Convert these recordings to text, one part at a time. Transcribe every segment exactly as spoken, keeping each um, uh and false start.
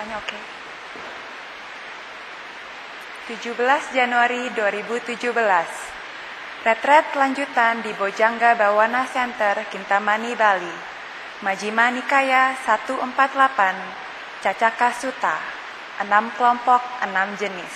semuanya oke. tujuh belas Januari dua ribu tujuh belas. Retret lanjutan di Bojangga Bawana Center, Kintamani, Bali. Majjhima Nikaya seratus empat puluh delapan, Cacaka Sutta, enam kelompok, enam jenis.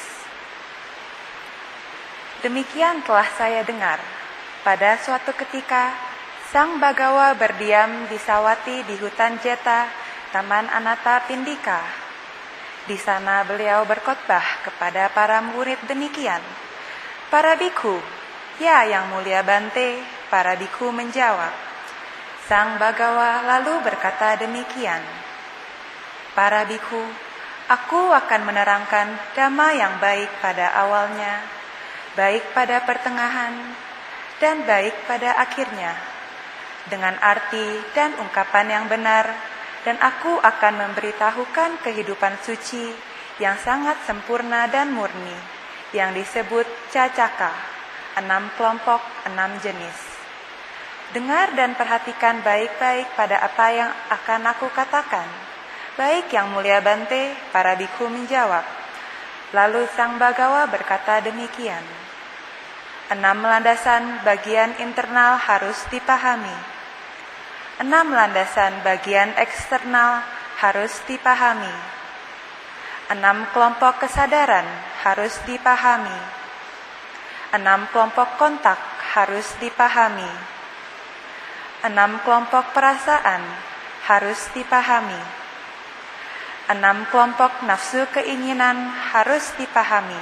Demikian telah saya dengar. Pada suatu ketika, Sang Bagawa berdiam di Sawati di hutan Jeta, Taman Anatta Pindika. Di sana beliau berkhotbah kepada para murid demikian. Para bikhu, ya yang mulia Bante, para bikhu menjawab. Sang Bagawa lalu berkata demikian. Para bikhu, aku akan menerangkan dhamma yang baik pada awalnya, baik pada pertengahan, dan baik pada akhirnya, dengan arti dan ungkapan yang benar, dan aku akan memberitahukan kehidupan suci yang sangat sempurna dan murni, yang disebut Cacaka, enam kelompok, enam jenis. Dengar dan perhatikan baik-baik pada apa yang akan aku katakan. Baik yang mulia Bante, para bikhu menjawab. Lalu Sang Bagawa berkata demikian. Enam landasan bagian internal harus dipahami. Enam landasan bagian eksternal harus dipahami. Enam kelompok kesadaran harus dipahami. Enam kelompok kontak harus dipahami. Enam kelompok perasaan harus dipahami. Enam kelompok nafsu keinginan harus dipahami.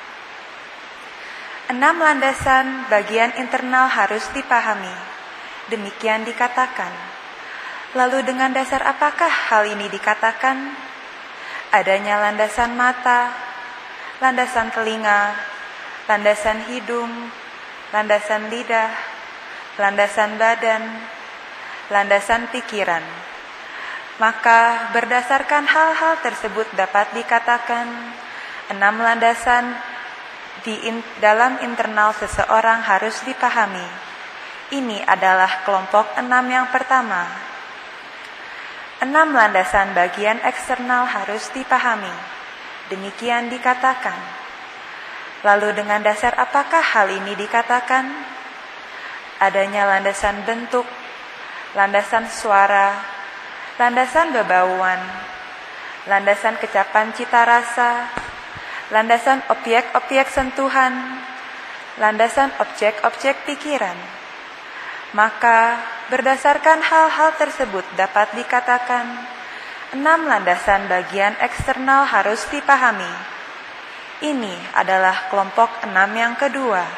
Enam landasan bagian internal harus dipahami. Demikian dikatakan. Lalu dengan dasar apakah hal ini dikatakan? Adanya landasan mata, landasan telinga, landasan hidung, landasan lidah, landasan badan, landasan pikiran. Maka berdasarkan hal-hal tersebut dapat dikatakan enam landasan di in, dalam internal seseorang harus dipahami. Ini adalah kelompok enam yang pertama. Enam landasan bagian eksternal harus dipahami. Demikian dikatakan. Lalu dengan dasar apakah hal ini dikatakan? Adanya landasan bentuk, landasan suara, landasan bebauan, landasan kecapan cita rasa, landasan objek-objek sentuhan, landasan objek-objek pikiran. Maka berdasarkan hal-hal tersebut dapat dikatakan enam landasan bagian eksternal harus dipahami. Ini adalah kelompok enam yang kedua.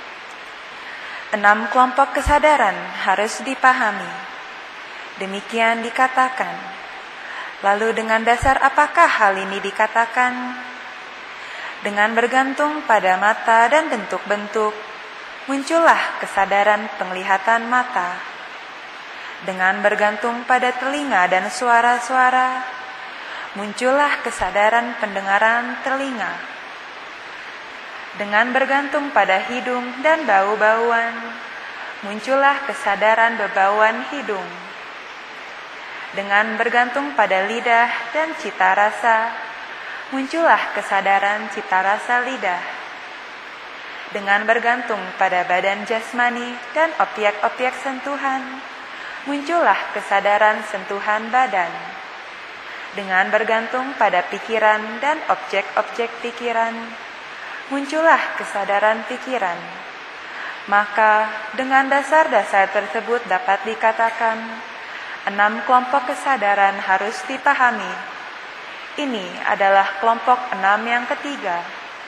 Enam kelompok kesadaran harus dipahami. Demikian dikatakan. Lalu dengan dasar apakah hal ini dikatakan? Dengan bergantung pada mata dan bentuk-bentuk, muncullah kesadaran penglihatan mata. Dengan bergantung pada telinga dan suara-suara, muncullah kesadaran pendengaran telinga. Dengan bergantung pada hidung dan bau-bauan, muncullah kesadaran bebauan hidung. Dengan bergantung pada lidah dan cita rasa, muncullah kesadaran cita rasa lidah. Dengan bergantung pada badan jasmani dan objek-objek sentuhan, muncullah kesadaran sentuhan badan. Dengan bergantung pada pikiran dan objek-objek pikiran, muncullah kesadaran pikiran. Maka dengan dasar-dasar tersebut dapat dikatakan enam kelompok kesadaran harus dipahami. Ini adalah kelompok enam yang ketiga.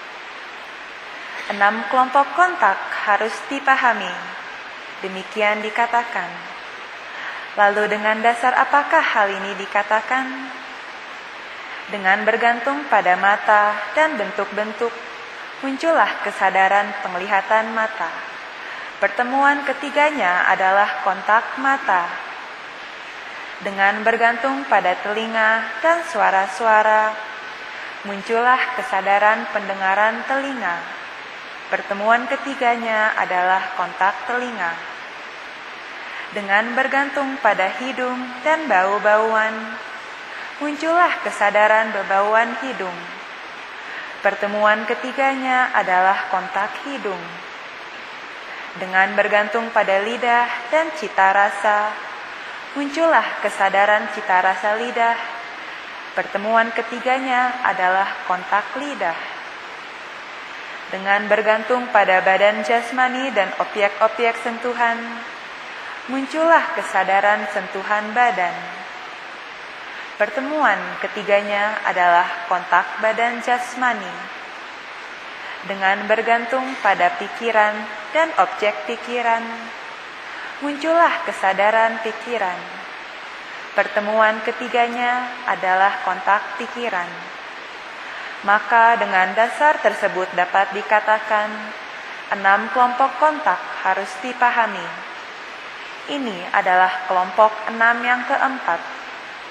Enam kelompok kontak harus dipahami. Demikian dikatakan. Lalu dengan dasar apakah hal ini dikatakan? Dengan bergantung pada mata dan bentuk-bentuk, muncullah kesadaran penglihatan mata. Pertemuan ketiganya adalah kontak mata. Dengan bergantung pada telinga dan suara-suara, muncullah kesadaran pendengaran telinga. Pertemuan ketiganya adalah kontak telinga. Dengan bergantung pada hidung dan bau-bauan, muncullah kesadaran bebauan hidung. Pertemuan ketiganya adalah kontak hidung. Dengan bergantung pada lidah dan cita rasa, muncullah kesadaran cita rasa lidah. Pertemuan ketiganya adalah kontak lidah. Dengan bergantung pada badan jasmani dan objek-objek sentuhan, muncullah kesadaran sentuhan badan. Pertemuan ketiganya adalah kontak badan jasmani. Dengan bergantung pada pikiran dan objek pikiran, muncullah kesadaran pikiran. Pertemuan ketiganya adalah kontak pikiran. Maka dengan dasar tersebut dapat dikatakan enam kelompok kontak harus dipahami. Ini adalah kelompok enam yang keempat.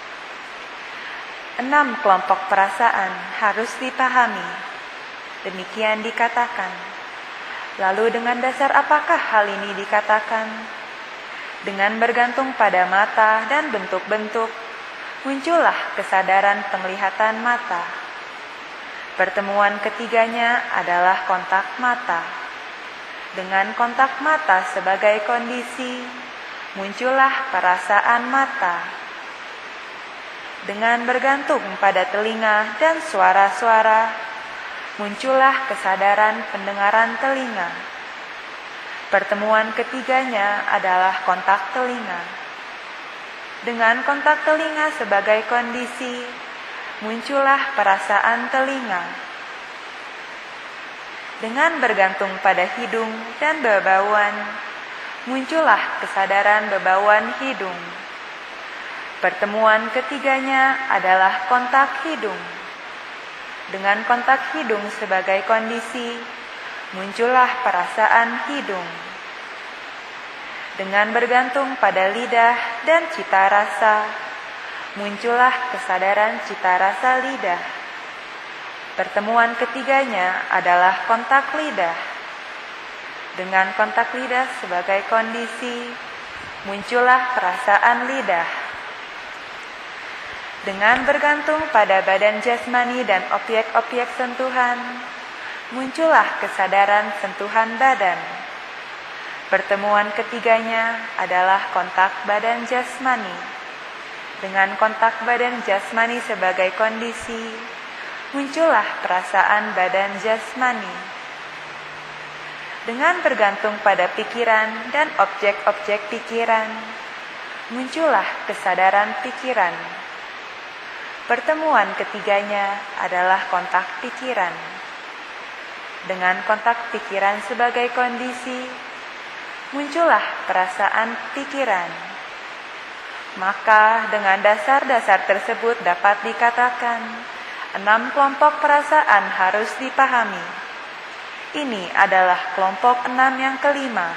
Enam kelompok perasaan harus dipahami. Demikian dikatakan. Lalu dengan dasar apakah hal ini dikatakan? Dengan bergantung pada mata dan bentuk-bentuk, muncullah kesadaran penglihatan mata. Pertemuan ketiganya adalah kontak mata. Dengan kontak mata sebagai kondisi, muncullah perasaan mata. Dengan bergantung pada telinga dan suara-suara, muncullah kesadaran pendengaran telinga. Pertemuan ketiganya adalah kontak telinga. Dengan kontak telinga sebagai kondisi, muncullah perasaan telinga. Dengan bergantung pada hidung dan bebauan, muncullah kesadaran bebauan hidung. Pertemuan ketiganya adalah kontak hidung. Dengan kontak hidung sebagai kondisi, muncullah perasaan hidung. Dengan bergantung pada lidah dan cita rasa, muncullah kesadaran cita rasa lidah. Pertemuan ketiganya adalah kontak lidah. Dengan kontak lidah sebagai kondisi, muncullah perasaan lidah. Dengan bergantung pada badan jasmani dan objek-objek sentuhan, muncullah kesadaran sentuhan badan. Pertemuan ketiganya adalah kontak badan jasmani. Dengan kontak badan jasmani sebagai kondisi, muncullah perasaan badan jasmani. Dengan bergantung pada pikiran dan objek-objek pikiran, muncullah kesadaran pikiran. Pertemuan ketiganya adalah kontak pikiran. Dengan kontak pikiran sebagai kondisi, muncullah perasaan pikiran. Maka dengan dasar-dasar tersebut dapat dikatakan enam kelompok perasaan harus dipahami. Ini adalah kelompok enam yang kelima.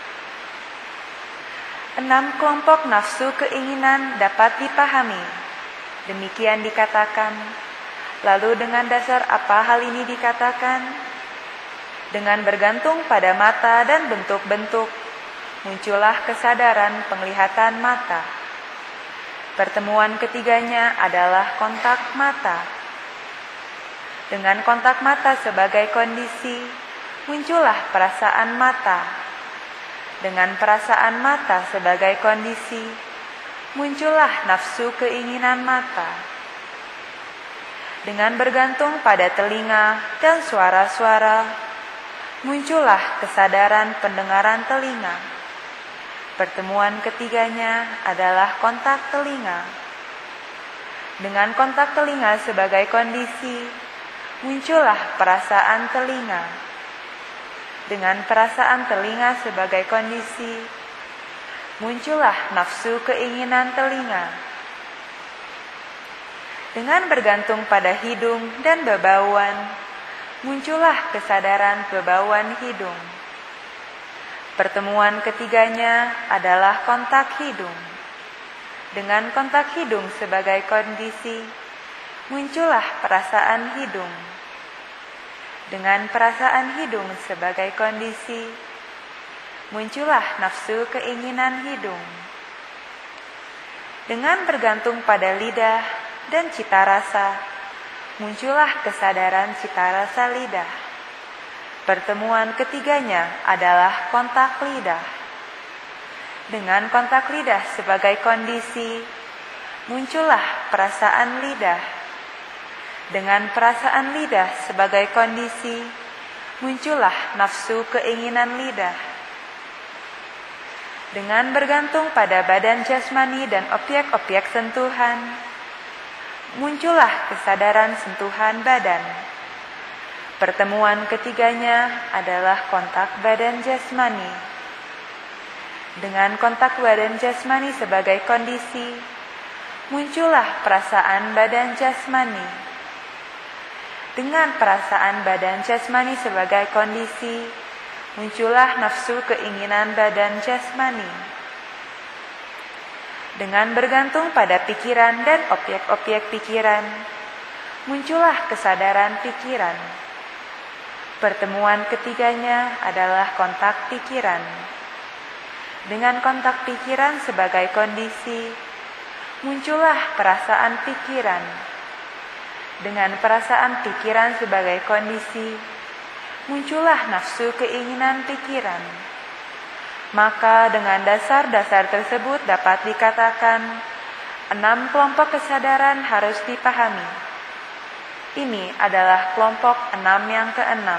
Enam kelompok nafsu keinginan dapat dipahami. Demikian dikatakan. Lalu dengan dasar apa hal ini dikatakan? Dengan bergantung pada mata dan bentuk-bentuk, muncullah kesadaran penglihatan mata. Pertemuan ketiganya adalah kontak mata. Dengan kontak mata sebagai kondisi, muncullah perasaan mata. Dengan perasaan mata sebagai kondisi, muncullah nafsu keinginan mata. Dengan bergantung pada telinga dan suara-suara, muncullah kesadaran pendengaran telinga. Pertemuan ketiganya adalah kontak telinga. Dengan kontak telinga sebagai kondisi, muncullah perasaan telinga. Dengan perasaan telinga sebagai kondisi, muncullah nafsu keinginan telinga. Dengan bergantung pada hidung dan bebauan, muncullah kesadaran bebauan hidung. Pertemuan ketiganya adalah kontak hidung. Dengan kontak hidung sebagai kondisi, muncullah perasaan hidung. Dengan perasaan hidung sebagai kondisi, muncullah nafsu keinginan hidung. Dengan bergantung pada lidah dan cita rasa, muncullah kesadaran cita rasa lidah. Pertemuan ketiganya adalah kontak lidah. Dengan kontak lidah sebagai kondisi, muncullah perasaan lidah. Dengan perasaan lidah sebagai kondisi, muncullah nafsu keinginan lidah. Dengan bergantung pada badan jasmani dan objek-objek sentuhan, muncullah kesadaran sentuhan badan. Pertemuan ketiganya adalah kontak badan jasmani. Dengan kontak badan jasmani sebagai kondisi, muncullah perasaan badan jasmani. Dengan perasaan badan jasmani sebagai kondisi, muncullah nafsu keinginan badan jasmani. Dengan bergantung pada pikiran dan objek-objek pikiran, muncullah kesadaran pikiran. Pertemuan ketiganya adalah kontak pikiran. Dengan kontak pikiran sebagai kondisi, muncullah perasaan pikiran. Dengan perasaan pikiran sebagai kondisi, muncullah nafsu keinginan pikiran. Maka dengan dasar-dasar tersebut dapat dikatakan enam kelompok kesadaran harus dipahami. Ini adalah kelompok enam yang keenam.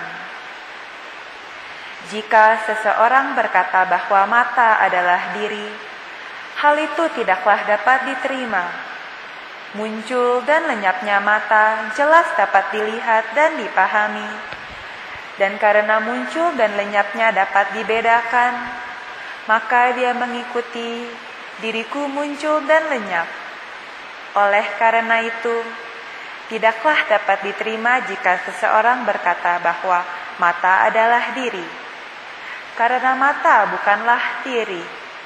Jika seseorang berkata bahwa mata adalah diri, hal itu tidaklah dapat diterima. Muncul dan lenyapnya mata jelas dapat dilihat dan dipahami. Dan karena muncul dan lenyapnya dapat dibedakan, maka dia mengikuti diriku muncul dan lenyap. Oleh karena itu, tidaklah dapat diterima jika seseorang berkata bahwa mata adalah diri, karena mata bukanlah diri.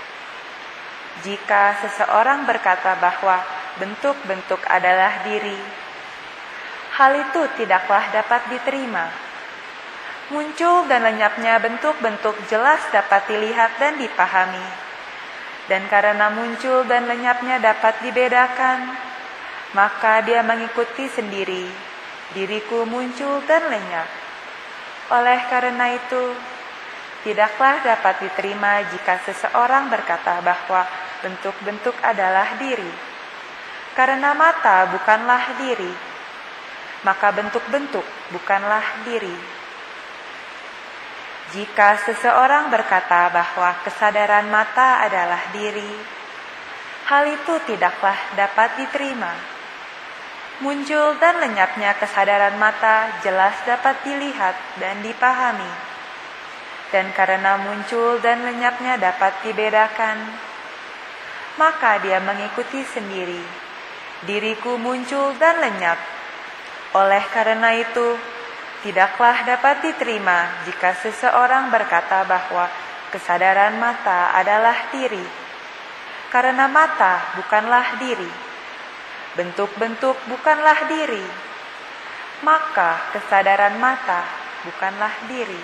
Jika seseorang berkata bahwa bentuk-bentuk adalah diri, hal itu tidaklah dapat diterima. Muncul dan lenyapnya bentuk-bentuk jelas dapat dilihat dan dipahami. Dan karena muncul dan lenyapnya dapat dibedakan, maka dia mengikuti sendiri, diriku muncul dan lenyap. Oleh karena itu, tidaklah dapat diterima jika seseorang berkata bahwa bentuk-bentuk adalah diri. Karena mata bukanlah diri, maka bentuk-bentuk bukanlah diri. Jika seseorang berkata bahwa kesadaran mata adalah diri, hal itu tidaklah dapat diterima. Muncul dan lenyapnya kesadaran mata jelas dapat dilihat dan dipahami. Dan karena muncul dan lenyapnya dapat dibedakan, maka dia mengikuti sendiri, diriku muncul dan lenyap. Oleh karena itu, tidaklah dapat diterima jika seseorang berkata bahwa kesadaran mata adalah diri, karena mata bukanlah diri, bentuk-bentuk bukanlah diri, maka kesadaran mata bukanlah diri.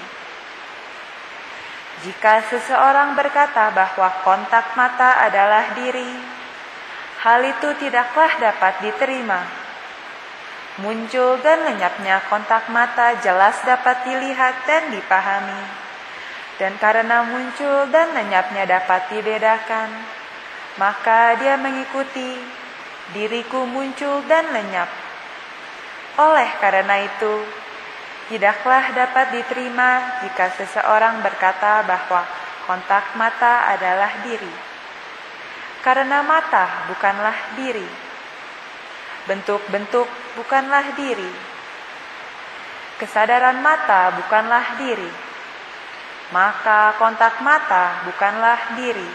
Jika seseorang berkata bahwa kontak mata adalah diri, hal itu tidaklah dapat diterima. Muncul dan lenyapnya kontak mata jelas dapat dilihat dan dipahami. Dan karena muncul dan lenyapnya dapat dibedakan, maka dia mengikuti diriku muncul dan lenyap. Oleh karena itu, tidaklah dapat diterima jika seseorang berkata bahwa kontak mata adalah diri. Karena mata bukanlah diri. Bentuk-bentuk bukanlah diri. Kesadaran mata bukanlah diri. Maka kontak mata bukanlah diri.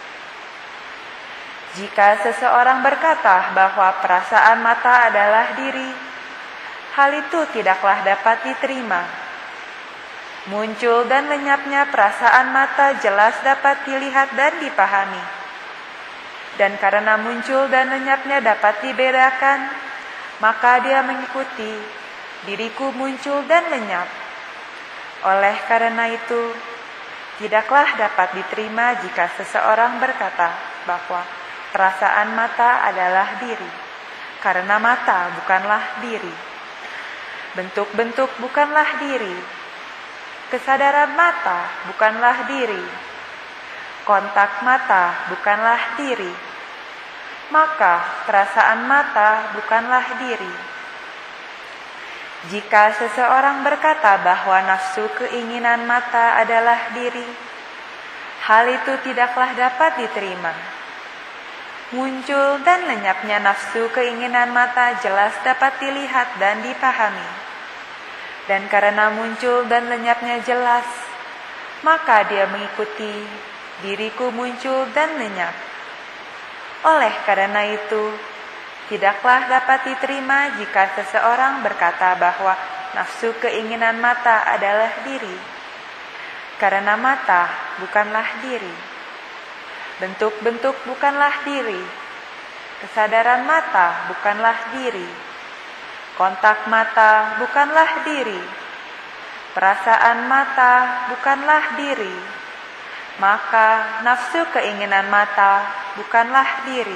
Jika seseorang berkata bahwa perasaan mata adalah diri, hal itu tidaklah dapat diterima. Muncul dan lenyapnya perasaan mata jelas dapat dilihat dan dipahami. Dan karena muncul dan lenyapnya dapat dibedakan, maka dia mengikuti diriku muncul dan lenyap. Oleh karena itu, tidaklah dapat diterima jika seseorang berkata bahwa perasaan mata adalah diri, karena mata bukanlah diri. Bentuk-bentuk bukanlah diri. Kesadaran mata bukanlah diri. Kontak mata bukanlah diri. Maka perasaan mata bukanlah diri. Jika seseorang berkata bahwa nafsu keinginan mata adalah diri, hal itu tidaklah dapat diterima. Muncul dan lenyapnya nafsu keinginan mata jelas dapat dilihat dan dipahami. Dan karena muncul dan lenyapnya jelas, maka dia mengikuti diriku muncul dan lenyap. Oleh karena itu, tidaklah dapat diterima jika seseorang berkata bahwa nafsu keinginan mata adalah diri. Karena mata bukanlah diri. Bentuk-bentuk bukanlah diri. Kesadaran mata bukanlah diri. Kontak mata bukanlah diri. Perasaan mata bukanlah diri. Maka nafsu keinginan mata bukanlah diri.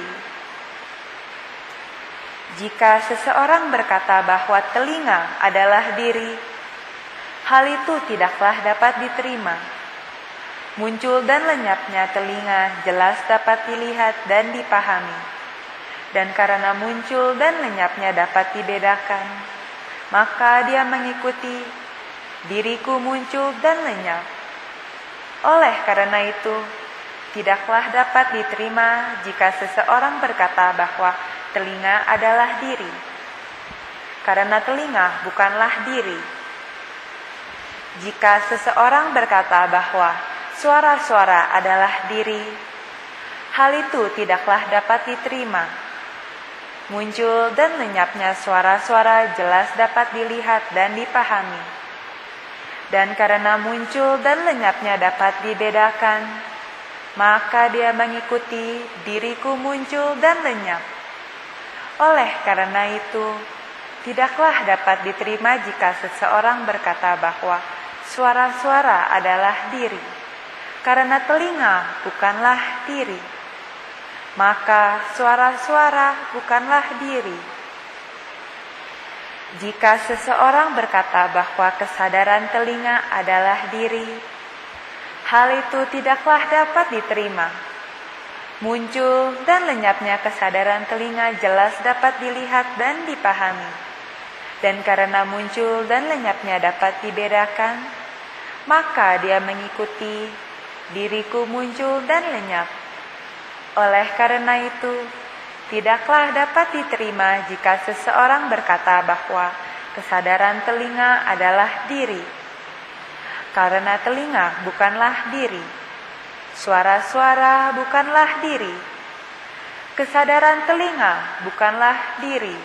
Jika seseorang berkata bahwa telinga adalah diri, hal itu tidaklah dapat diterima. Muncul dan lenyapnya telinga jelas dapat dilihat dan dipahami. Dan karena muncul dan lenyapnya dapat dibedakan, maka dia mengikuti diriku muncul dan lenyap. Oleh karena itu, tidaklah dapat diterima jika seseorang berkata bahwa telinga adalah diri. Karena telinga bukanlah diri. Jika seseorang berkata bahwa suara-suara adalah diri, hal itu tidaklah dapat diterima. Muncul dan lenyapnya suara-suara jelas dapat dilihat dan dipahami. Dan karena muncul dan lenyapnya dapat dibedakan, maka dia mengikuti diriku muncul dan lenyap. Oleh karena itu, tidaklah dapat diterima jika seseorang berkata bahwa suara-suara adalah diri. Karena telinga bukanlah diri, maka suara-suara bukanlah diri. Jika seseorang berkata bahwa kesadaran telinga adalah diri, hal itu tidaklah dapat diterima. Muncul dan lenyapnya kesadaran telinga jelas dapat dilihat dan dipahami. Dan karena muncul dan lenyapnya dapat dibedakan, maka dia mengikuti diriku muncul dan lenyap. Oleh karena itu, tidaklah dapat diterima jika seseorang berkata bahwa kesadaran telinga adalah diri. Karena telinga bukanlah diri. Suara-suara bukanlah diri. Kesadaran telinga bukanlah diri.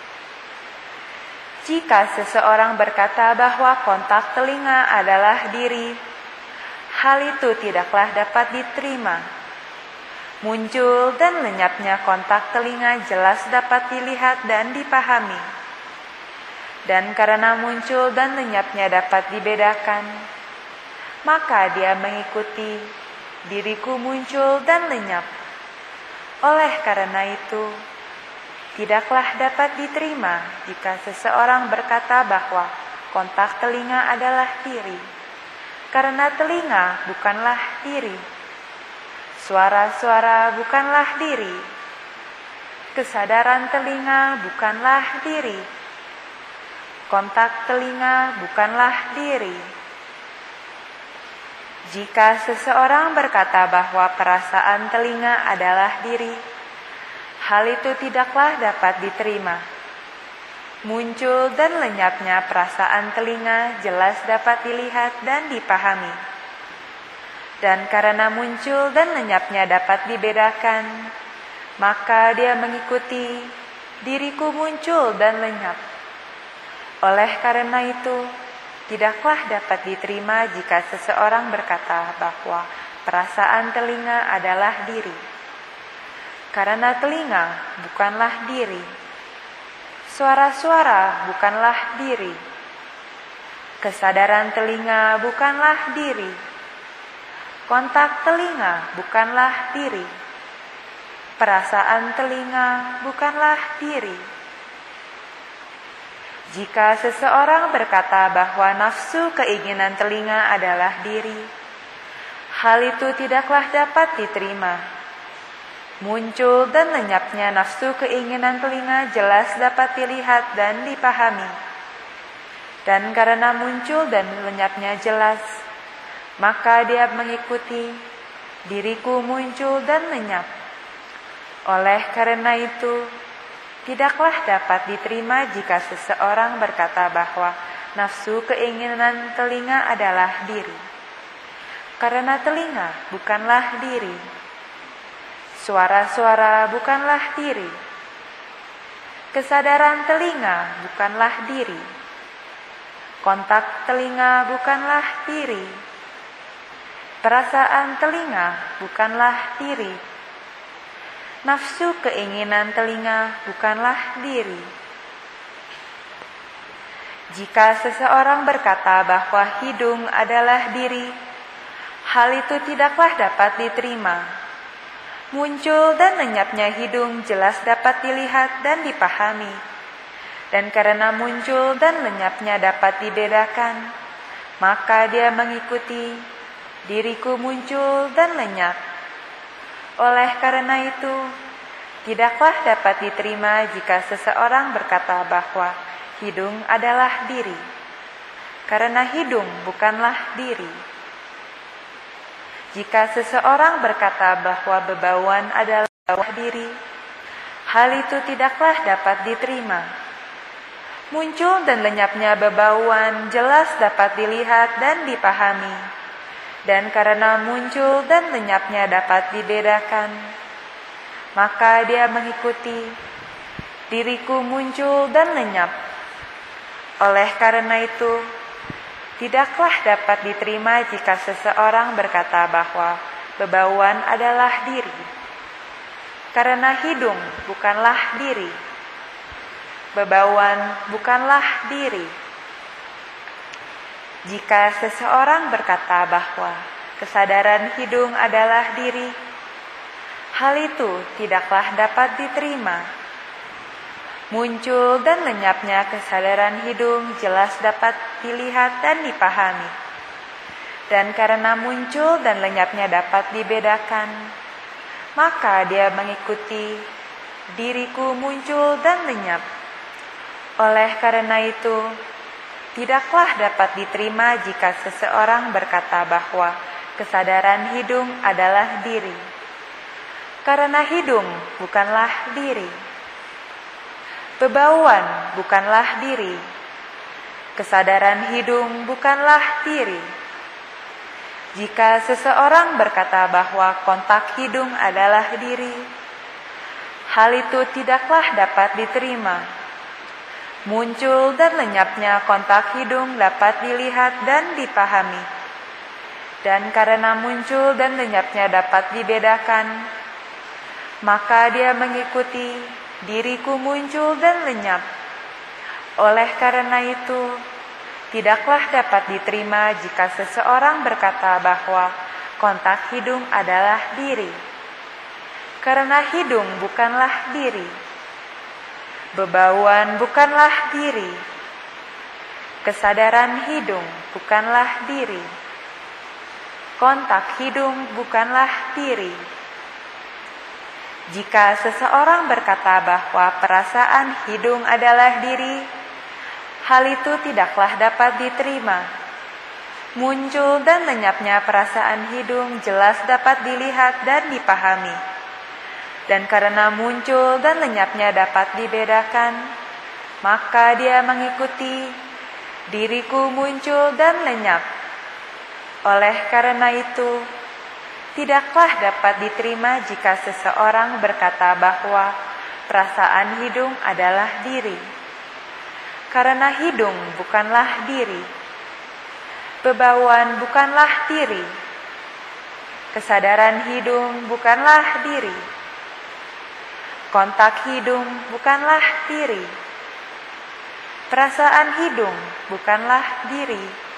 Jika seseorang berkata bahwa kontak telinga adalah diri, hal itu tidaklah dapat diterima. Muncul dan lenyapnya kontak telinga jelas dapat dilihat dan dipahami. Dan karena muncul dan lenyapnya dapat dibedakan, maka dia mengikuti diriku muncul dan lenyap. Oleh karena itu, tidaklah dapat diterima jika seseorang berkata bahwa kontak telinga adalah diri. Karena telinga bukanlah diri. Suara-suara bukanlah diri. Kesadaran telinga bukanlah diri. Kontak telinga bukanlah diri. Jika seseorang berkata bahwa perasaan telinga adalah diri, hal itu tidaklah dapat diterima. Muncul dan lenyapnya perasaan telinga jelas dapat dilihat dan dipahami. Dan karena muncul dan lenyapnya dapat dibedakan, maka dia mengikuti diriku muncul dan lenyap. Oleh karena itu, tidaklah dapat diterima jika seseorang berkata bahwa perasaan telinga adalah diri. Karena telinga bukanlah diri. Suara-suara bukanlah diri. Kesadaran telinga bukanlah diri. Kontak telinga bukanlah diri. Perasaan telinga bukanlah diri. Jika seseorang berkata bahwa nafsu keinginan telinga adalah diri, hal itu tidaklah dapat diterima. Muncul dan lenyapnya nafsu keinginan telinga jelas dapat dilihat dan dipahami. Dan karena muncul dan lenyapnya jelas, maka dia mengikuti diriku muncul dan lenyap. Oleh karena itu, tidaklah dapat diterima jika seseorang berkata bahwa nafsu keinginan telinga adalah diri. Karena telinga bukanlah diri. Suara-suara bukanlah diri. Kesadaran telinga bukanlah diri. Kontak telinga bukanlah diri. Perasaan telinga bukanlah diri. Nafsu keinginan telinga bukanlah diri. Jika seseorang berkata bahwa hidung adalah diri, hal itu tidaklah dapat diterima. Muncul dan lenyapnya hidung jelas dapat dilihat dan dipahami. Dan karena muncul dan lenyapnya dapat dibedakan, maka dia mengikuti diriku muncul dan lenyap. Oleh karena itu, tidaklah dapat diterima jika seseorang berkata bahwa hidung adalah diri. Karena hidung bukanlah diri. Jika seseorang berkata bahwa bebauan adalah diri, hal itu tidaklah dapat diterima. Muncul dan lenyapnya bebauan jelas dapat dilihat dan dipahami. Dan karena muncul dan lenyapnya dapat dibedakan, maka dia mengikuti diriku muncul dan lenyap. Oleh karena itu, tidaklah dapat diterima jika seseorang berkata bahwa bebauan adalah diri. Karena hidung bukanlah diri. Bebauan bukanlah diri. Jika seseorang berkata bahwa kesadaran hidung adalah diri, hal itu tidaklah dapat diterima. Muncul dan lenyapnya kesadaran hidung jelas dapat dilihat dan dipahami. Dan karena muncul dan lenyapnya dapat dibedakan, maka dia mengikuti diriku muncul dan lenyap. Oleh karena itu, tidaklah dapat diterima jika seseorang berkata bahwa kesadaran hidung adalah diri. Karena hidung bukanlah diri. Bebauan bukanlah diri. Kesadaran hidung bukanlah diri. Jika seseorang berkata bahwa kontak hidung adalah diri, hal itu tidaklah dapat diterima. Muncul dan lenyapnya kontak hidung dapat dilihat dan dipahami. Dan karena muncul dan lenyapnya dapat dibedakan, maka dia mengikuti diriku muncul dan lenyap. Oleh karena itu, tidaklah dapat diterima jika seseorang berkata bahwa kontak hidung adalah diri. Karena hidung bukanlah diri. Bebauan bukanlah diri. Kesadaran hidung bukanlah diri. Kontak hidung bukanlah diri. Jika seseorang berkata bahwa perasaan hidung adalah diri, hal itu tidaklah dapat diterima. Muncul dan lenyapnya perasaan hidung jelas dapat dilihat dan dipahami. Dan karena muncul dan lenyapnya dapat dibedakan, maka dia mengikuti diriku muncul dan lenyap. Oleh karena itu, tidaklah dapat diterima jika seseorang berkata bahwa perasaan hidung adalah diri. Karena hidung bukanlah diri. Bebauan bukanlah diri. Kesadaran hidung bukanlah diri. Kontak hidung bukanlah diri. Perasaan hidung bukanlah diri.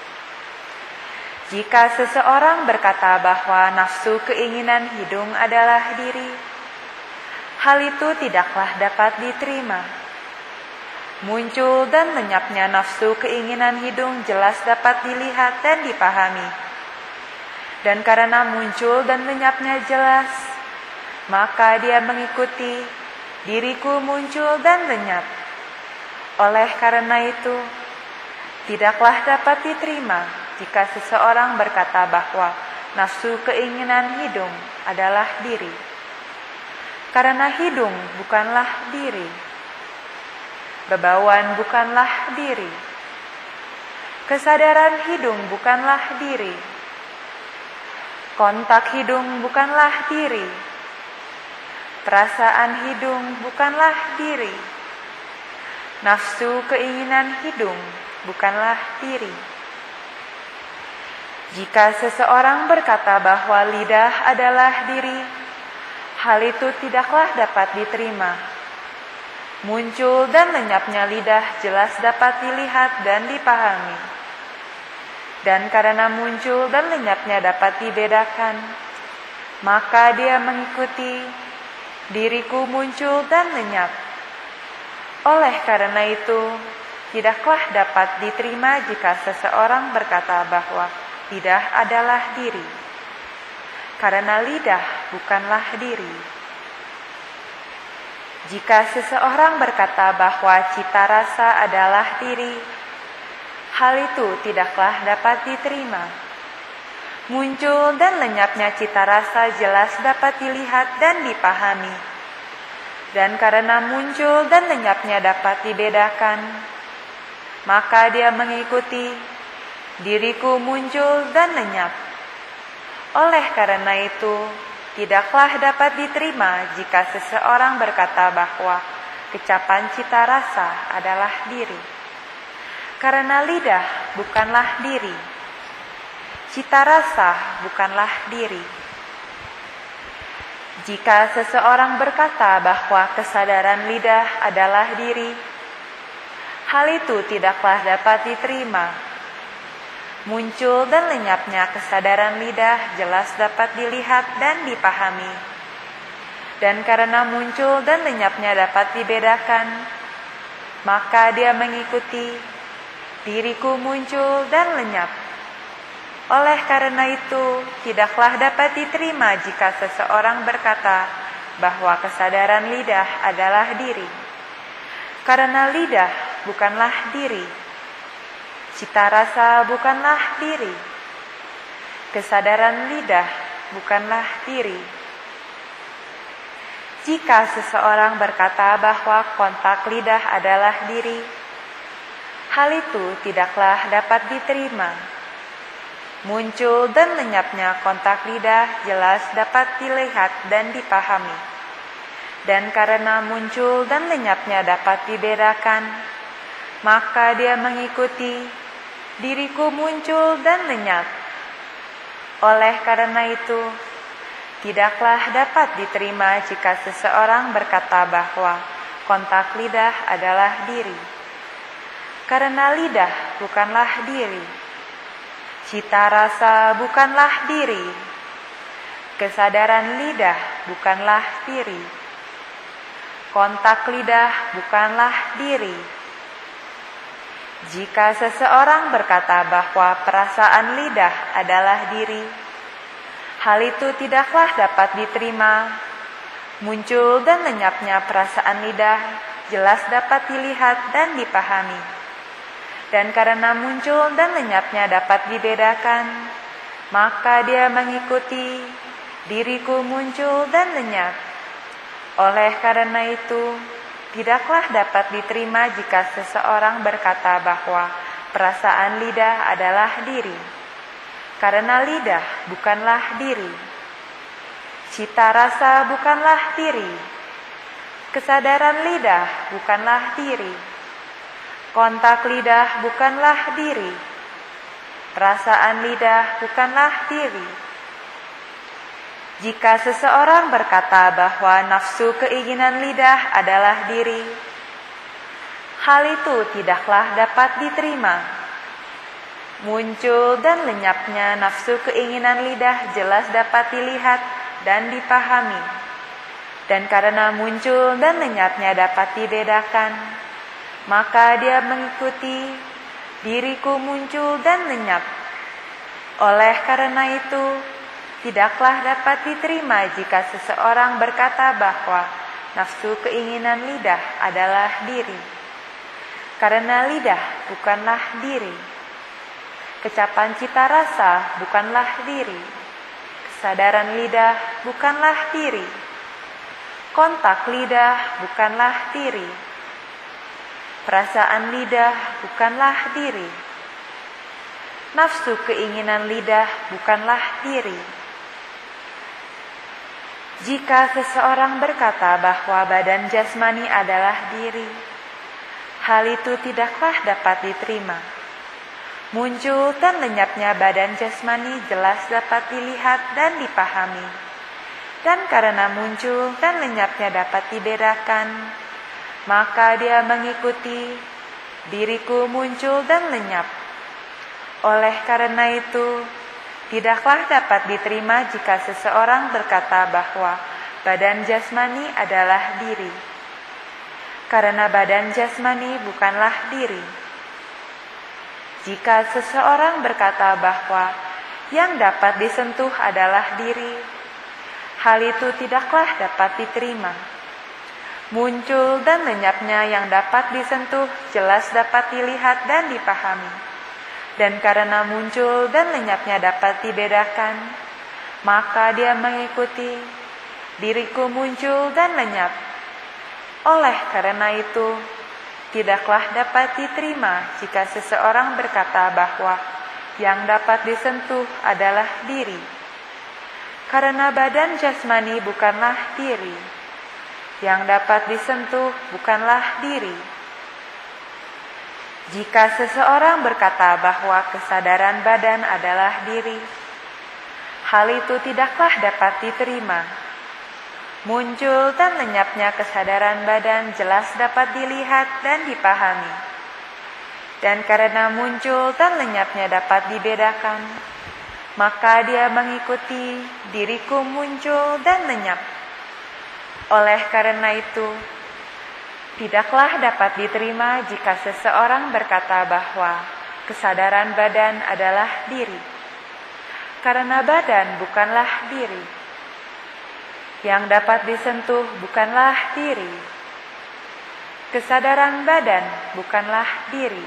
Jika seseorang berkata bahwa nafsu keinginan hidung adalah diri, hal itu tidaklah dapat diterima. Muncul dan lenyapnya nafsu keinginan hidung jelas dapat dilihat dan dipahami. Dan karena muncul dan lenyapnya jelas, maka dia mengikuti, diriku muncul dan lenyap. Oleh karena itu, tidaklah dapat diterima jika seseorang berkata bahwa nafsu keinginan hidung adalah diri. Karena hidung bukanlah diri. Bebauan bukanlah diri. Kesadaran hidung bukanlah diri. Kontak hidung bukanlah diri. Perasaan hidung bukanlah diri. Nafsu keinginan hidung bukanlah diri. Jika seseorang berkata bahwa lidah adalah diri, hal itu tidaklah dapat diterima. Muncul dan lenyapnya lidah jelas dapat dilihat dan dipahami. Dan karena muncul dan lenyapnya dapat dibedakan, maka dia mengikuti, diriku muncul dan lenyap. Oleh karena itu, tidaklah dapat diterima jika seseorang berkata bahwa lidah adalah diri. Karena lidah bukanlah diri. Jika seseorang berkata bahwa cita rasa adalah diri, hal itu tidaklah dapat diterima. Muncul dan lenyapnya cita rasa jelas dapat dilihat dan dipahami. Dan karena muncul dan lenyapnya dapat dibedakan, maka dia mengikuti, diriku muncul dan lenyap. Oleh karena itu, tidaklah dapat diterima jika seseorang berkata bahwa kecapan cita rasa adalah diri. Karena lidah bukanlah diri. Cita rasa bukanlah diri. Jika seseorang berkata bahwa kesadaran lidah adalah diri, hal itu tidaklah dapat diterima. Muncul dan lenyapnya kesadaran lidah jelas dapat dilihat dan dipahami. Dan karena muncul dan lenyapnya dapat dibedakan, maka dia mengikuti, diriku muncul dan lenyap. Oleh karena itu, tidaklah dapat diterima jika seseorang berkata bahwa kesadaran lidah adalah diri. Karena lidah bukanlah diri. Cita rasa bukanlah diri. Kesadaran lidah bukanlah diri. Jika seseorang berkata bahwa kontak lidah adalah diri, hal itu tidaklah dapat diterima. Muncul dan lenyapnya kontak lidah jelas dapat dilihat dan dipahami. Dan karena muncul dan lenyapnya dapat dibedakan, maka dia mengikuti, diriku muncul dan lenyap. Oleh karena itu, tidaklah dapat diterima jika seseorang berkata bahwa kontak lidah adalah diri. Karena lidah bukanlah diri. Cita rasa bukanlah diri. Kesadaran lidah bukanlah diri. Kontak lidah bukanlah diri. Jika seseorang berkata bahwa perasaan lidah adalah diri, hal itu tidaklah dapat diterima. Muncul dan lenyapnya perasaan lidah jelas dapat dilihat dan dipahami. Dan karena muncul dan lenyapnya dapat dibedakan, maka dia mengikuti, diriku muncul dan lenyap. Oleh karena itu, tidaklah dapat diterima jika seseorang berkata bahwa perasaan lidah adalah diri. Karena lidah bukanlah diri. Cita rasa bukanlah diri. Kesadaran lidah bukanlah diri. Kontak lidah bukanlah diri. Perasaan lidah bukanlah diri. Jika seseorang berkata bahwa nafsu keinginan lidah adalah diri, hal itu tidaklah dapat diterima. Muncul dan lenyapnya nafsu keinginan lidah jelas dapat dilihat dan dipahami. Dan karena muncul dan lenyapnya dapat dibedakan, maka dia mengikuti, diriku muncul dan lenyap. Oleh karena itu, tidaklah dapat diterima jika seseorang berkata bahwa nafsu keinginan lidah adalah diri. Karena lidah bukanlah diri. Kecapan cita rasa bukanlah diri. Kesadaran lidah bukanlah diri. Kontak lidah bukanlah diri. Perasaan lidah bukanlah diri. Nafsu keinginan lidah bukanlah diri. Jika seseorang berkata bahwa badan jasmani adalah diri, hal itu tidaklah dapat diterima. Muncul dan lenyapnya badan jasmani jelas dapat dilihat dan dipahami. Dan karena muncul dan lenyapnya dapat dibedakan, maka dia mengikuti, diriku muncul dan lenyap. Oleh karena itu, tidaklah dapat diterima jika seseorang berkata bahwa badan jasmani adalah diri. Karena badan jasmani bukanlah diri. Jika seseorang berkata bahwa yang dapat disentuh adalah diri, hal itu tidaklah dapat diterima. Muncul dan lenyapnya yang dapat disentuh jelas dapat dilihat dan dipahami. Dan karena muncul dan lenyapnya dapat dibedakan, maka dia mengikuti, diriku muncul dan lenyap. Oleh karena itu, tidaklah dapat diterima jika seseorang berkata bahwa yang dapat disentuh adalah diri. Karena badan jasmani bukanlah diri. Yang dapat disentuh bukanlah diri. Jika seseorang berkata bahwa kesadaran badan adalah diri, hal itu tidaklah dapat diterima. Muncul dan lenyapnya kesadaran badan jelas dapat dilihat dan dipahami. Dan karena muncul dan lenyapnya dapat dibedakan, maka dia mengikuti, diriku muncul dan lenyap. Oleh karena itu, tidaklah dapat diterima jika seseorang berkata bahwa kesadaran badan adalah diri. Karena badan bukanlah diri. Yang dapat disentuh bukanlah diri. Kesadaran badan bukanlah diri.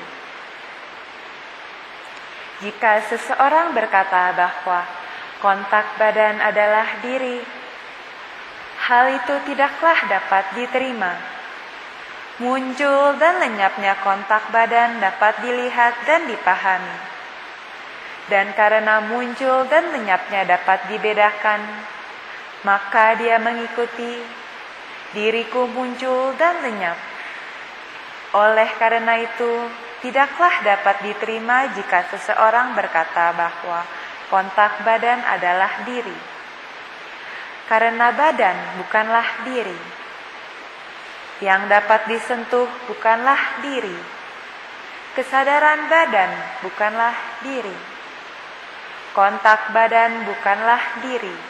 Jika seseorang berkata bahwa kontak badan adalah diri, hal itu tidaklah dapat diterima. Muncul dan lenyapnya kontak badan dapat dilihat dan dipahami. Dan karena muncul dan lenyapnya dapat dibedakan, maka dia mengikuti, diriku muncul dan lenyap. Oleh karena itu, tidaklah dapat diterima jika seseorang berkata bahwa kontak badan adalah diri. Karena badan bukanlah diri. Yang dapat disentuh bukanlah diri. Kesadaran badan bukanlah diri. Kontak badan bukanlah diri.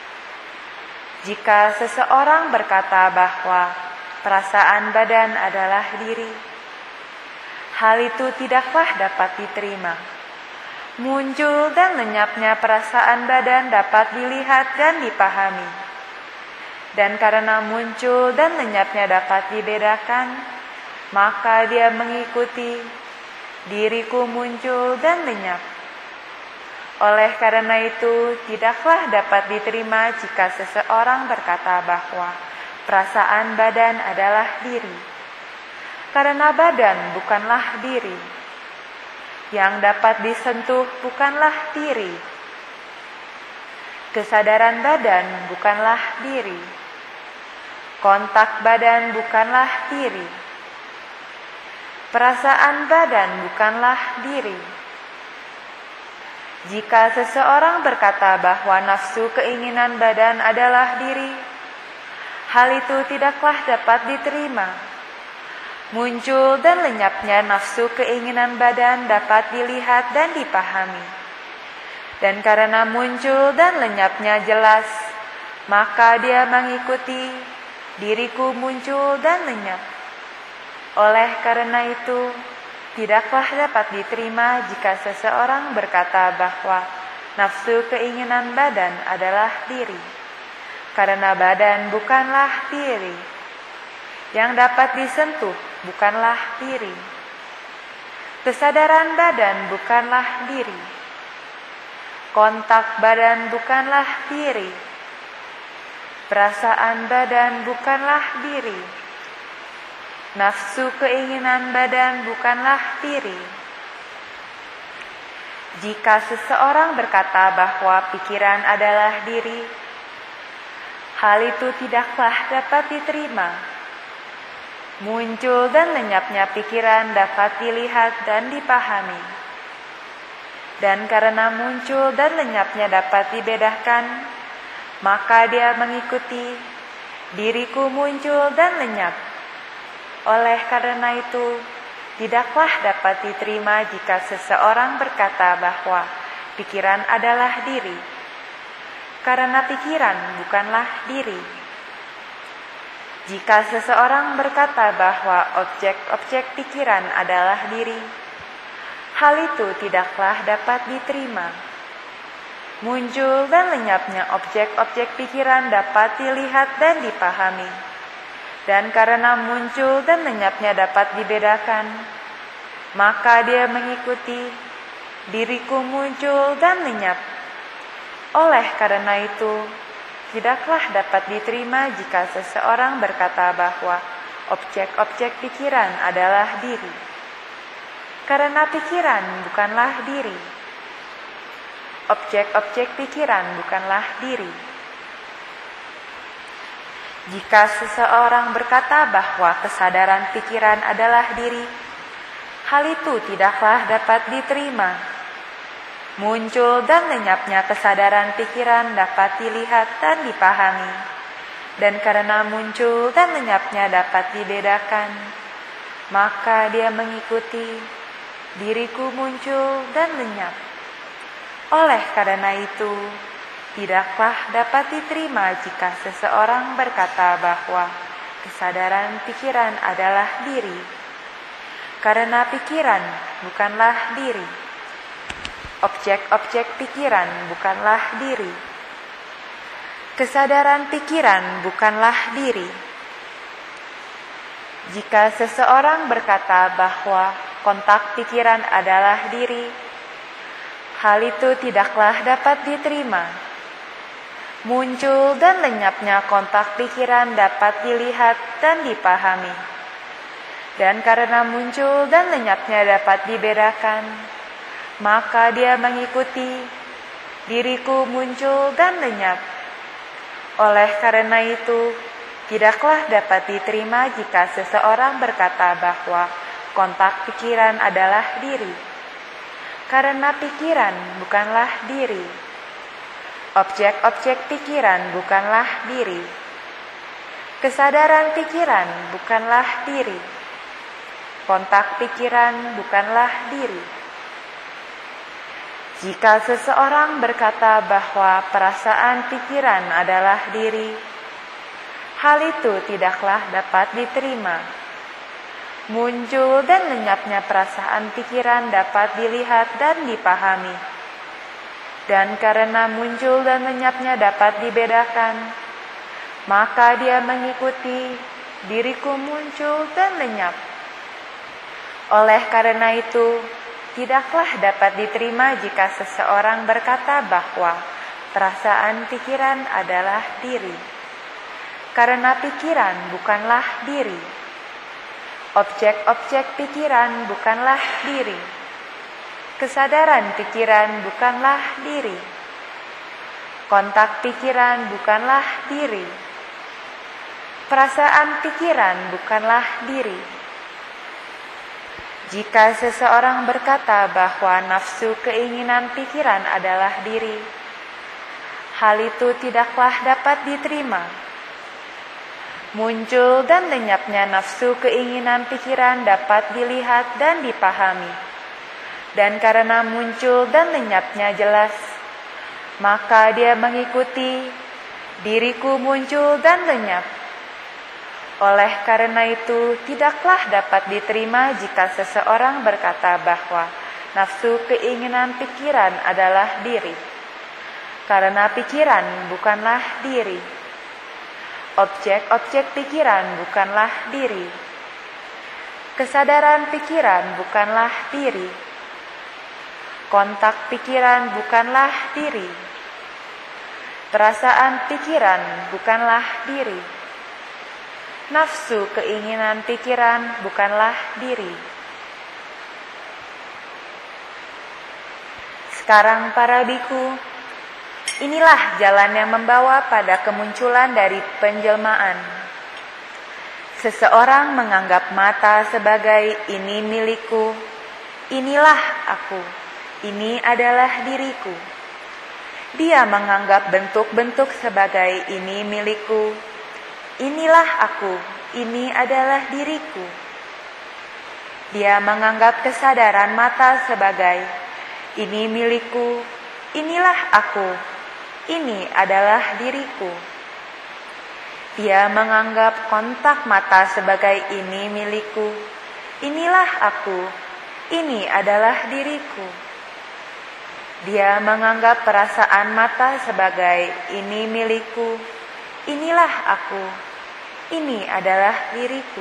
Jika seseorang berkata bahwa perasaan badan adalah diri, hal itu tidaklah dapat diterima. Muncul dan lenyapnya perasaan badan dapat dilihat dan dipahami. Dan karena muncul dan lenyapnya dapat dibedakan, maka dia mengikuti, diriku muncul dan lenyap. Oleh karena itu, tidaklah dapat diterima jika seseorang berkata bahwa perasaan badan adalah diri. Karena badan bukanlah diri. Yang dapat disentuh bukanlah diri. Kesadaran badan bukanlah diri. Kontak badan bukanlah diri. Perasaan badan bukanlah diri. Jika seseorang berkata bahwa nafsu keinginan badan adalah diri, hal itu tidaklah dapat diterima. Muncul dan lenyapnya nafsu keinginan badan dapat dilihat dan dipahami. Dan karena muncul dan lenyapnya jelas, maka dia mengikuti, diriku muncul dan lenyap. Oleh karena itu, tidaklah dapat diterima jika seseorang berkata bahwa nafsu keinginan badan adalah diri, karena badan bukanlah diri. Yang dapat disentuh bukanlah diri. Kesadaran badan bukanlah diri. Kontak badan bukanlah diri. Perasaan badan bukanlah diri. Nafsu keinginan badan bukanlah diri. Jika seseorang berkata bahwa pikiran adalah diri, hal itu tidaklah dapat diterima. Muncul dan lenyapnya pikiran dapat dilihat dan dipahami. Dan karena muncul dan lenyapnya dapat dibedakan, maka dia mengikuti diriku muncul dan lenyap. Oleh karena itu, tidaklah dapat diterima jika seseorang berkata bahwa pikiran adalah diri, karena pikiran bukanlah diri. Jika seseorang berkata bahwa objek-objek pikiran adalah diri, hal itu tidaklah dapat diterima. Muncul dan lenyapnya objek-objek pikiran dapat dilihat dan dipahami. Dan karena muncul dan lenyapnya dapat dibedakan, maka dia mengikuti diriku muncul dan lenyap. Oleh karena itu, tidaklah dapat diterima jika seseorang berkata bahwa objek-objek pikiran adalah diri, karena pikiran bukanlah diri. Objek-objek pikiran bukanlah diri. Jika seseorang berkata bahwa kesadaran pikiran adalah diri, hal itu tidaklah dapat diterima. Muncul dan lenyapnya kesadaran pikiran dapat dilihat dan dipahami. Dan karena muncul dan lenyapnya dapat dibedakan, maka dia mengikuti diriku muncul dan lenyap. Oleh karena itu, tidaklah dapat diterima jika seseorang berkata bahwa kesadaran pikiran adalah diri, karena pikiran bukanlah diri. Objek-objek pikiran bukanlah diri. Kesadaran pikiran bukanlah diri. Jika seseorang berkata bahwa kontak pikiran adalah diri, hal itu tidaklah dapat diterima. Muncul dan lenyapnya kontak pikiran dapat dilihat dan dipahami. Dan karena muncul dan lenyapnya dapat dibedakan, maka dia mengikuti diriku muncul dan lenyap. Oleh karena itu, tidaklah dapat diterima jika seseorang berkata bahwa kontak pikiran adalah diri, karena pikiran bukanlah diri. Objek-objek pikiran bukanlah diri. Kesadaran pikiran bukanlah diri. Kontak pikiran bukanlah diri. Jika seseorang berkata bahwa perasaan pikiran adalah diri, hal itu tidaklah dapat diterima. Muncul dan lenyapnya perasaan pikiran dapat dilihat dan dipahami. Dan karena muncul dan lenyapnya dapat dibedakan, maka dia mengikuti diriku muncul dan lenyap. Oleh karena itu, tidaklah dapat diterima jika seseorang berkata bahwa perasaan pikiran adalah diri, karena pikiran bukanlah diri. Objek-objek pikiran bukanlah diri. Kesadaran pikiran bukanlah diri. Kontak pikiran bukanlah diri. Perasaan pikiran bukanlah diri. Jika seseorang berkata bahwa nafsu keinginan pikiran adalah diri, hal itu tidaklah dapat diterima. Muncul dan lenyapnya nafsu keinginan pikiran dapat dilihat dan dipahami. Dan karena muncul dan lenyapnya jelas, maka dia mengikuti diriku muncul dan lenyap. Oleh karena itu, tidaklah dapat diterima jika seseorang berkata bahwa nafsu keinginan pikiran adalah diri. Karena pikiran bukanlah diri. Objek-objek pikiran bukanlah diri. Kesadaran pikiran bukanlah diri. Kontak pikiran bukanlah diri. Perasaan pikiran bukanlah diri. Nafsu keinginan pikiran bukanlah diri. Sekarang para biku, inilah jalan yang membawa pada kemunculan dari penjelmaan. Seseorang menganggap mata sebagai ini milikku, inilah aku, ini adalah diriku. Dia menganggap bentuk-bentuk sebagai ini milikku, inilah aku, ini adalah diriku. Dia menganggap kesadaran mata sebagai ini milikku, inilah aku, ini adalah diriku. Dia menganggap kontak mata sebagai ini milikku, inilah aku, ini adalah diriku. Dia menganggap perasaan mata sebagai ini milikku, inilah aku, ini adalah diriku.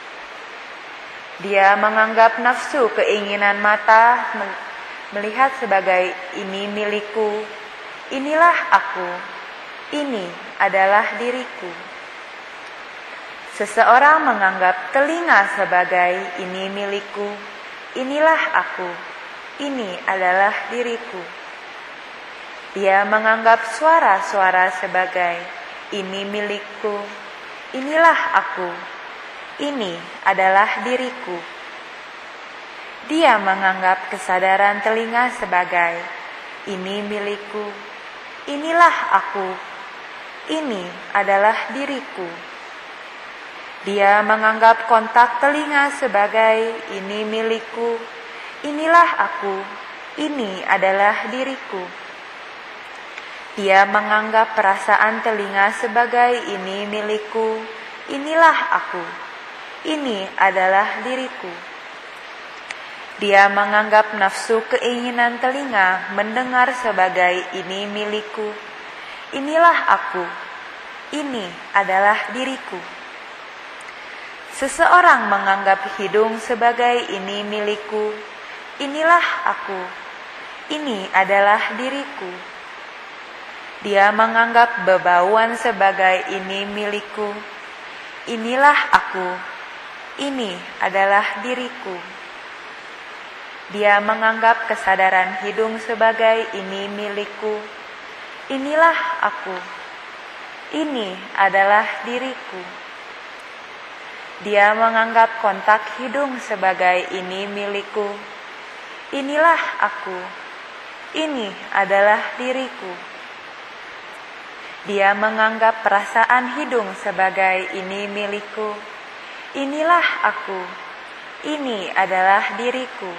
Dia menganggap nafsu keinginan mata melihat sebagai ini milikku, inilah aku, ini adalah diriku. Seseorang menganggap telinga sebagai ini milikku, inilah aku, ini adalah diriku. Dia menganggap suara-suara sebagai ini milikku, inilah aku, ini adalah diriku. Dia menganggap kesadaran telinga sebagai ini milikku, inilah aku, ini adalah diriku. Dia menganggap kontak telinga sebagai ini milikku, inilah aku, ini adalah diriku. Dia menganggap perasaan telinga sebagai ini milikku, inilah aku, ini adalah diriku. Dia menganggap nafsu keinginan telinga mendengar sebagai ini milikku, inilah aku, ini adalah diriku. Seseorang menganggap hidung sebagai ini milikku, inilah aku, ini adalah diriku. Dia menganggap bebauan sebagai ini milikku, inilah aku, ini adalah diriku. Dia menganggap kesadaran hidung sebagai ini milikku, inilah aku, ini adalah diriku. Dia menganggap kontak hidung sebagai ini milikku, inilah aku, ini adalah diriku. Dia menganggap perasaan hidung sebagai ini milikku, inilah aku, ini adalah diriku.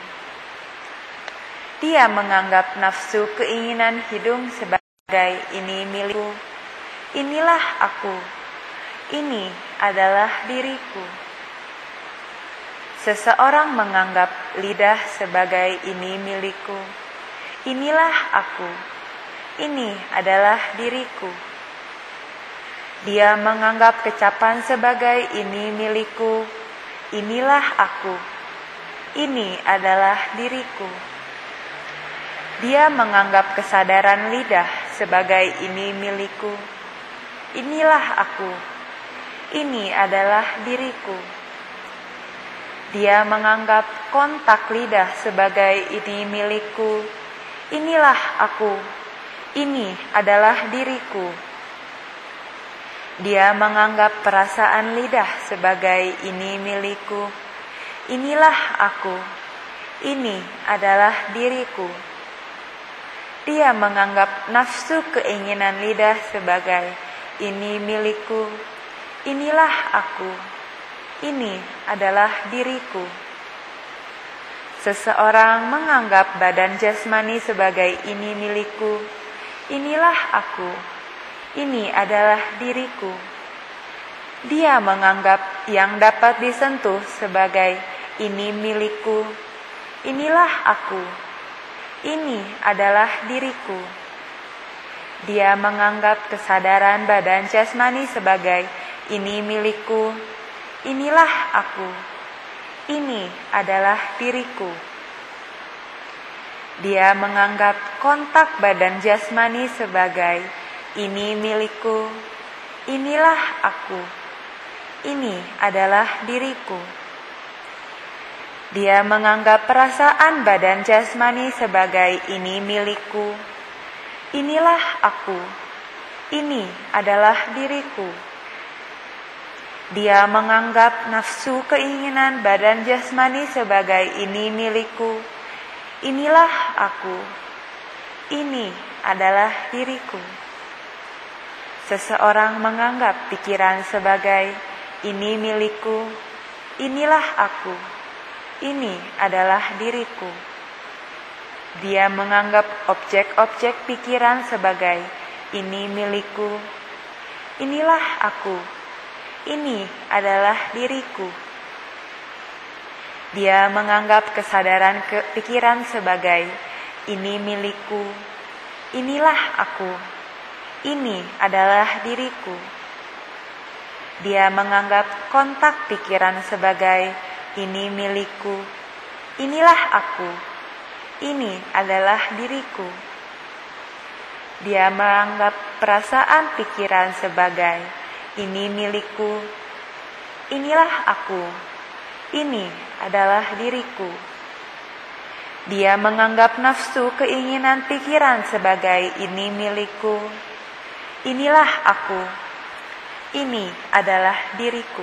Dia menganggap nafsu keinginan hidung sebagai ini milikku, inilah aku, ini adalah diriku. Seseorang menganggap lidah sebagai ini milikku, inilah aku, ini adalah diriku. Dia menganggap kecapan sebagai ini milikku, inilah aku, ini adalah diriku. Dia menganggap kesadaran lidah sebagai ini milikku, inilah aku, ini adalah diriku. Dia menganggap kontak lidah sebagai ini milikku, inilah aku, ini adalah diriku. Dia menganggap perasaan lidah sebagai ini milikku, inilah aku, ini adalah diriku. Dia menganggap nafsu keinginan lidah sebagai ini milikku, inilah aku, ini adalah diriku. Seseorang menganggap badan jasmani sebagai ini milikku, inilah aku, ini adalah diriku. Dia menganggap yang dapat disentuh sebagai ini milikku, inilah aku, ini adalah diriku. Dia menganggap kesadaran badan jasmani sebagai ini milikku, inilah aku, ini adalah diriku. Dia menganggap kontak badan jasmani sebagai ini milikku, inilah aku, ini adalah diriku. Dia menganggap perasaan badan jasmani sebagai ini milikku, inilah aku, ini adalah diriku. Dia menganggap nafsu keinginan badan jasmani sebagai ini milikku, inilah aku, ini adalah diriku. Seseorang menganggap pikiran sebagai ini milikku, inilah aku, ini adalah diriku. Dia menganggap objek-objek pikiran sebagai ini milikku, inilah aku, ini adalah diriku. Dia menganggap kesadaran pikiran sebagai ini milikku, inilah aku, ini adalah diriku. Dia menganggap kontak pikiran sebagai ini milikku, inilah aku, ini adalah diriku. Dia menganggap perasaan pikiran sebagai ini milikku, inilah aku, ini adalah diriku. Dia menganggap nafsu keinginan pikiran sebagai ini milikku, inilah aku, ini adalah diriku.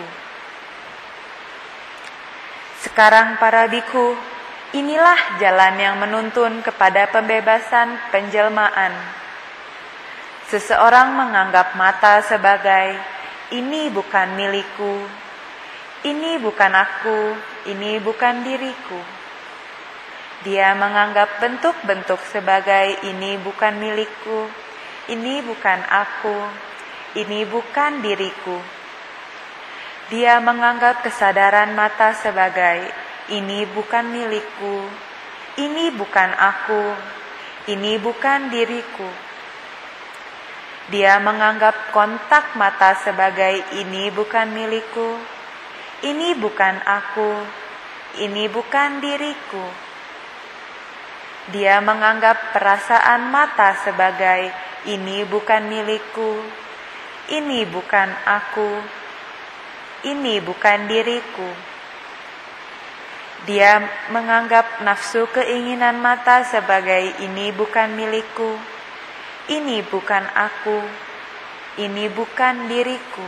Sekarang para biku, inilah jalan yang menuntun kepada pembebasan penjelmaan. Seseorang menganggap mata sebagai ini bukan milikku, ini bukan aku, ini bukan diriku. Dia menganggap bentuk-bentuk sebagai ini bukan milikku, ini bukan aku, ini bukan diriku. Dia menganggap kesadaran mata sebagai ini bukan milikku, ini bukan aku, ini bukan diriku. Dia menganggap kontak mata sebagai ini bukan milikku, ini bukan aku, ini bukan diriku. Dia menganggap perasaan mata sebagai ini bukan milikku, ini bukan aku, ini bukan diriku. Dia menganggap nafsu keinginan mata sebagai ini bukan milikku, ini bukan aku, ini bukan diriku.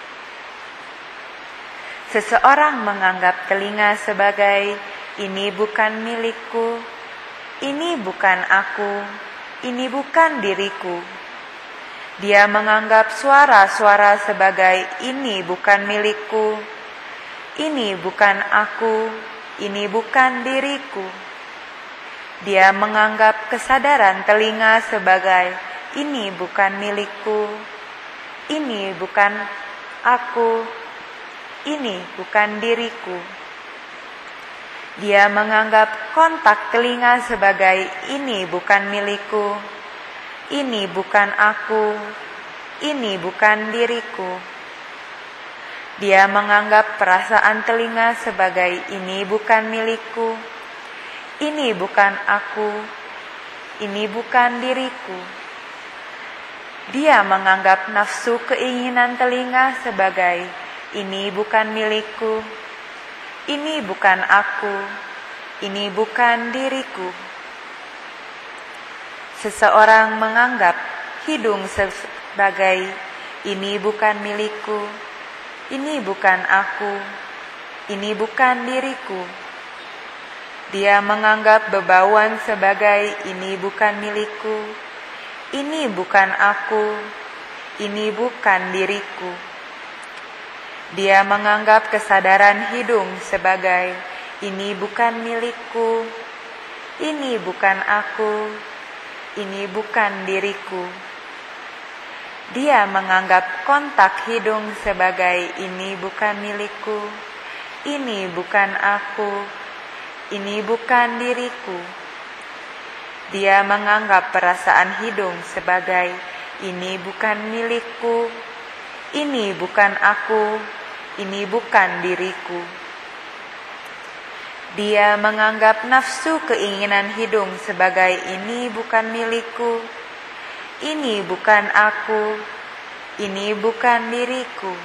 Seseorang menganggap telinga sebagai ini bukan milikku, ini bukan aku, ini bukan diriku. Dia menganggap suara-suara sebagai ini bukan milikku, ini bukan aku, ini bukan diriku. Dia menganggap kesadaran telinga sebagai ini bukan milikku, ini bukan aku, ini bukan diriku. Dia menganggap kontak telinga sebagai ini bukan milikku, ini bukan aku, ini bukan diriku. Dia menganggap perasaan telinga sebagai ini bukan milikku, ini bukan aku, ini bukan diriku. Dia menganggap nafsu keinginan telinga sebagai ini bukan milikku, ini bukan aku, ini bukan diriku. Seseorang menganggap hidung sebagai ini bukan milikku, ini bukan aku, ini bukan diriku. Dia menganggap bebauan sebagai ini bukan milikku, ini bukan aku, ini bukan diriku. Dia menganggap kesadaran hidung sebagai ini bukan milikku, ini bukan aku, ini bukan diriku. Dia menganggap kontak hidung sebagai ini bukan milikku, ini bukan aku, ini bukan diriku. Dia menganggap perasaan hidung sebagai ini bukan milikku, ini bukan aku, ini bukan diriku. Dia menganggap nafsu keinginan hidung sebagai ini bukan milikku, ini bukan aku, ini bukan diriku.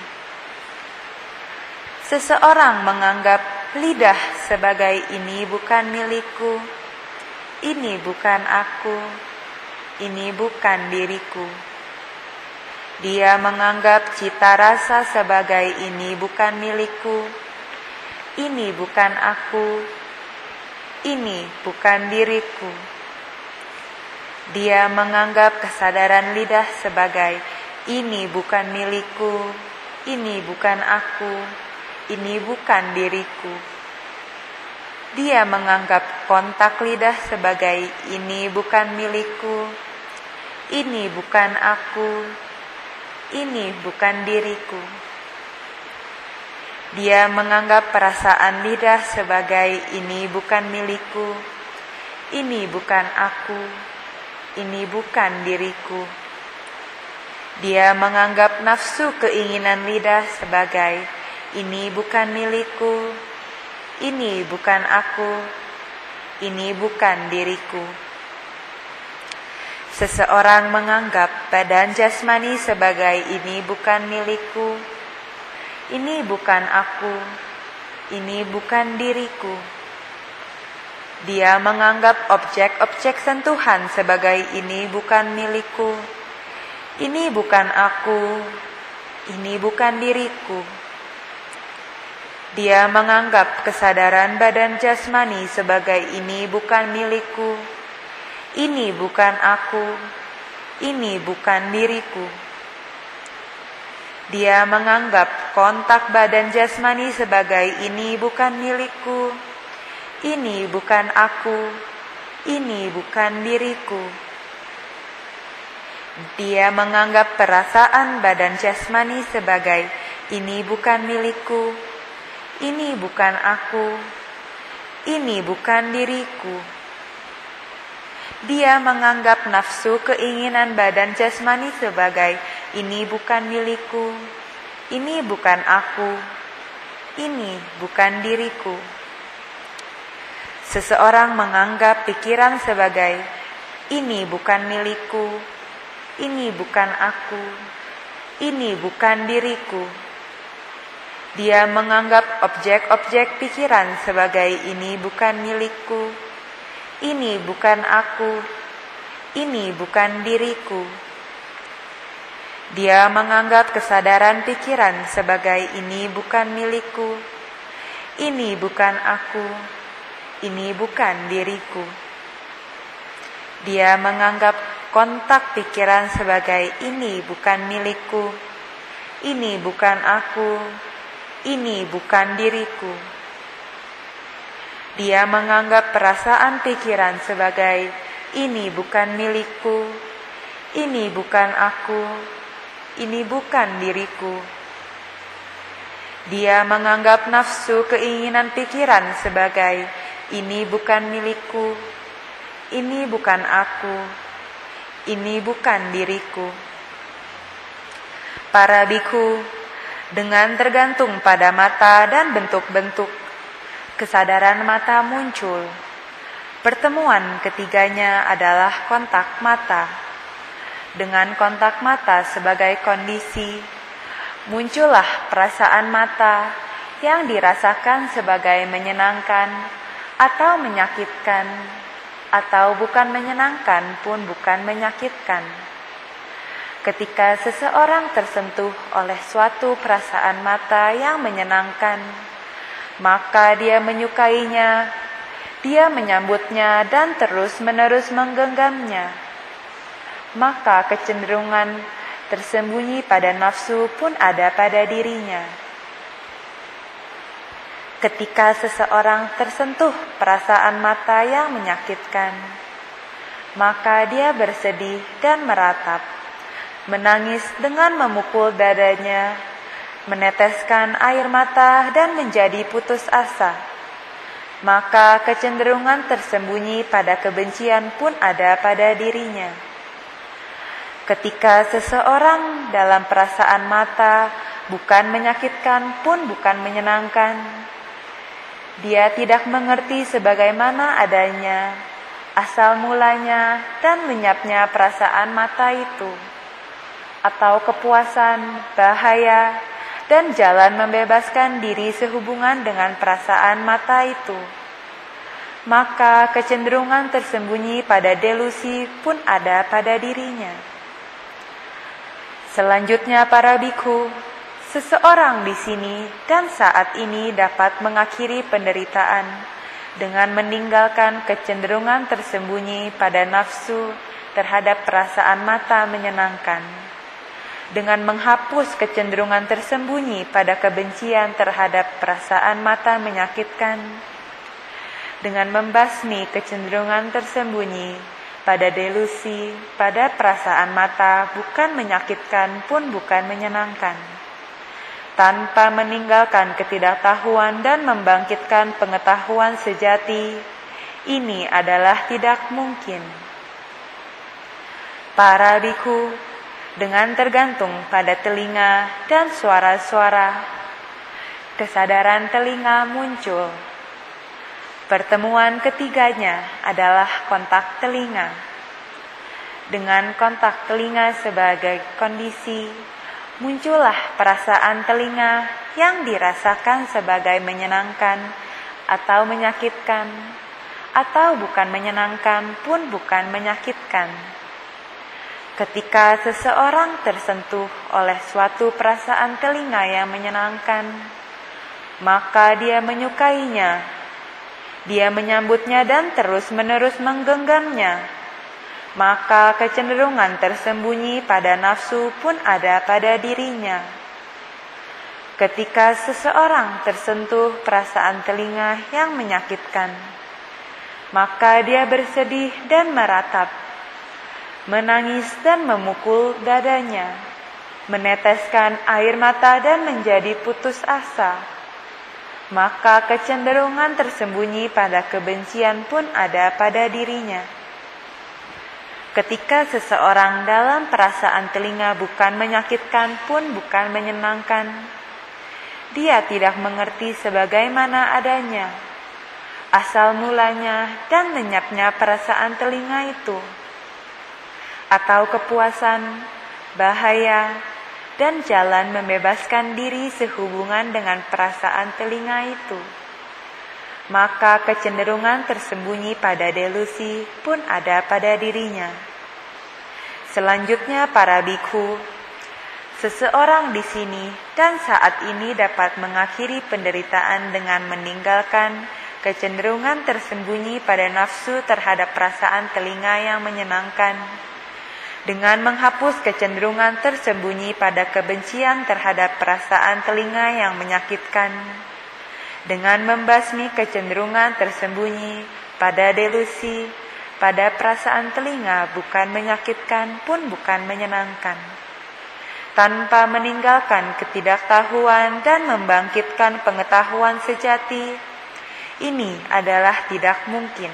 Seseorang menganggap lidah sebagai ini bukan milikku, ini bukan aku, ini bukan diriku. Dia menganggap cita rasa sebagai ini bukan milikku, ini bukan aku, ini bukan diriku. Dia menganggap kesadaran lidah sebagai ini bukan milikku, ini bukan aku, ini bukan diriku. Dia menganggap kontak lidah sebagai ini bukan milikku, ini bukan aku, ini bukan diriku. Dia menganggap perasaan lidah sebagai ini bukan milikku, ini bukan aku, ini bukan diriku. Dia menganggap nafsu keinginan lidah sebagai ini bukan milikku, ini bukan aku, ini bukan diriku. Seseorang menganggap badan jasmani sebagai ini bukan milikku, ini bukan aku, ini bukan diriku. Dia menganggap objek-objek sentuhan sebagai ini bukan milikku, ini bukan aku, ini bukan diriku. Dia menganggap kesadaran badan jasmani sebagai ini bukan milikku, ini bukan aku, ini bukan diriku. Dia menganggap kontak badan jasmani sebagai ini bukan milikku, ini bukan aku, ini bukan diriku. Dia menganggap perasaan badan jasmani sebagai ini bukan milikku, ini bukan aku, ini bukan diriku. Dia menganggap nafsu keinginan badan jasmani sebagai ini bukan milikku, ini bukan aku, ini bukan diriku. Seseorang menganggap pikiran sebagai ini bukan milikku, ini bukan aku, ini bukan diriku. Dia menganggap objek-objek pikiran sebagai ini bukan milikku, ini bukan aku, ini bukan diriku. Dia menganggap kesadaran pikiran sebagai ini bukan milikku, ini bukan aku, ini bukan diriku. Dia menganggap kontak pikiran sebagai ini bukan milikku, ini bukan aku, ini bukan diriku. Dia menganggap perasaan pikiran sebagai ini bukan milikku, ini bukan aku, ini bukan diriku. Dia menganggap nafsu keinginan pikiran sebagai ini bukan milikku, ini bukan aku, ini bukan diriku. Para biku, dengan tergantung pada mata dan bentuk-bentuk, kesadaran mata muncul. Pertemuan ketiganya adalah kontak mata. Dengan kontak mata sebagai kondisi, muncullah perasaan mata yang dirasakan sebagai menyenangkan atau menyakitkan, atau bukan menyenangkan pun bukan menyakitkan. Ketika seseorang tersentuh oleh suatu perasaan mata yang menyenangkan, maka dia menyukainya, dia menyambutnya dan terus-menerus menggenggamnya. Maka kecenderungan tersembunyi pada nafsu pun ada pada dirinya. Ketika seseorang tersentuh perasaan mata yang menyakitkan, maka dia bersedih dan meratap, menangis dengan memukul dadanya, meneteskan air mata dan menjadi putus asa, maka kecenderungan tersembunyi pada kebencian pun ada pada dirinya. Ketika seseorang dalam perasaan mata bukan menyakitkan pun bukan menyenangkan, dia tidak mengerti sebagaimana adanya, asal mulanya dan lenyapnya perasaan mata itu, atau kepuasan, bahaya, dan jalan membebaskan diri sehubungan dengan perasaan mata itu. Maka kecenderungan tersembunyi pada delusi pun ada pada dirinya. Selanjutnya para biku, seseorang di sini dan saat ini dapat mengakhiri penderitaan dengan meninggalkan kecenderungan tersembunyi pada nafsu terhadap perasaan mata menyenangkan, dengan menghapus kecenderungan tersembunyi pada kebencian terhadap perasaan mata menyakitkan, dengan membasmi kecenderungan tersembunyi pada delusi pada perasaan mata bukan menyakitkan pun bukan menyenangkan, tanpa meninggalkan ketidaktahuan dan membangkitkan pengetahuan sejati. Ini adalah tidak mungkin. Para biku, dengan tergantung pada telinga dan suara-suara, kesadaran telinga muncul. Pertemuan ketiganya adalah kontak telinga. Dengan kontak telinga sebagai kondisi, muncullah perasaan telinga yang dirasakan sebagai menyenangkan atau menyakitkan, atau bukan menyenangkan pun bukan menyakitkan. Ketika seseorang tersentuh oleh suatu perasaan telinga yang menyenangkan, maka dia menyukainya. Dia menyambutnya dan terus-menerus menggenggamnya. Maka kecenderungan tersembunyi pada nafsu pun ada pada dirinya. Ketika seseorang tersentuh perasaan telinga yang menyakitkan, maka dia bersedih dan meratap, menangis dan memukul dadanya, meneteskan air mata dan menjadi putus asa. Maka kecenderungan tersembunyi pada kebencian pun ada pada dirinya. Ketika seseorang dalam perasaan telinga bukan menyakitkan pun bukan menyenangkan, dia tidak mengerti sebagaimana adanya, asal mulanya dan lenyapnya perasaan telinga itu, atau kepuasan, bahaya, dan jalan membebaskan diri sehubungan dengan perasaan telinga itu. Maka kecenderungan tersembunyi pada delusi pun ada pada dirinya. Selanjutnya para biku, seseorang di sini dan saat ini dapat mengakhiri penderitaan dengan meninggalkan kecenderungan tersembunyi pada nafsu terhadap perasaan telinga yang menyenangkan, dengan menghapus kecenderungan tersembunyi pada kebencian terhadap perasaan telinga yang menyakitkan, dengan membasmi kecenderungan tersembunyi pada delusi pada perasaan telinga bukan menyakitkan pun bukan menyenangkan, tanpa meninggalkan ketidaktahuan dan membangkitkan pengetahuan sejati. Ini adalah tidak mungkin.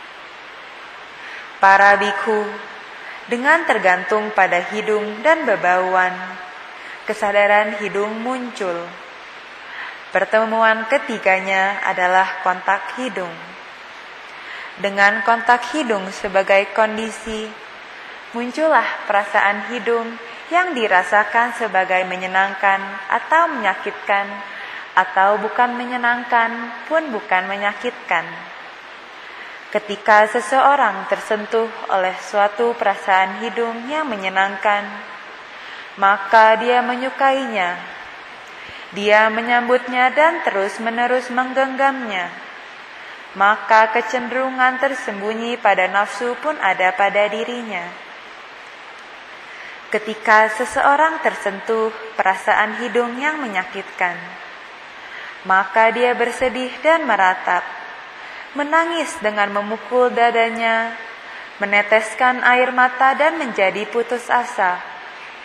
Para biku, dengan tergantung pada hidung dan bebauan, kesadaran hidung muncul. Pertemuan ketiganya adalah kontak hidung. Dengan kontak hidung sebagai kondisi, muncullah perasaan hidung yang dirasakan sebagai menyenangkan atau menyakitkan, atau bukan menyenangkan pun bukan menyakitkan. Ketika seseorang tersentuh oleh suatu perasaan hidung yang menyenangkan, maka dia menyukainya. Dia menyambutnya dan terus-menerus menggenggamnya. Maka kecenderungan tersembunyi pada nafsu pun ada pada dirinya. Ketika seseorang tersentuh perasaan hidung yang menyakitkan, maka dia bersedih dan meratap, menangis dengan memukul dadanya, meneteskan air mata dan menjadi putus asa.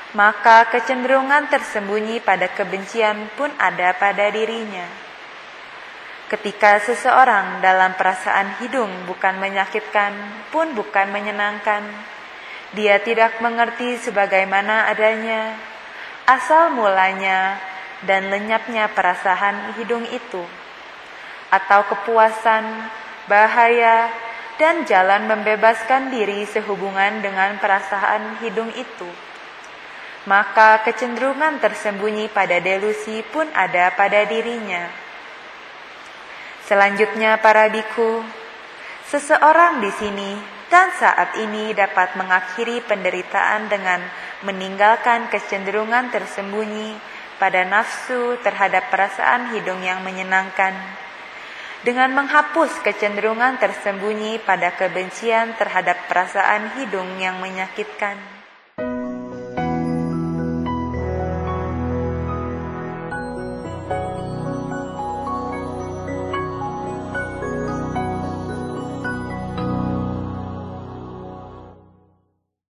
maka kecenderungan tersembunyi pada kebencian pun ada pada dirinya. Ketika seseorang dalam perasaan hidung bukan menyakitkan pun bukan menyenangkan, dia tidak mengerti sebagaimana adanya, asal mulanya dan lenyapnya perasaan hidung itu, atau kepuasan, bahaya, dan jalan membebaskan diri sehubungan dengan perasaan hidung itu. Maka kecenderungan tersembunyi pada delusi pun ada pada dirinya. Selanjutnya para biku, seseorang di sini dan saat ini dapat mengakhiri penderitaan dengan meninggalkan kecenderungan tersembunyi pada nafsu terhadap perasaan hidung yang menyenangkan, dengan menghapus kecenderungan tersembunyi pada kebencian terhadap perasaan hidung yang menyakitkan.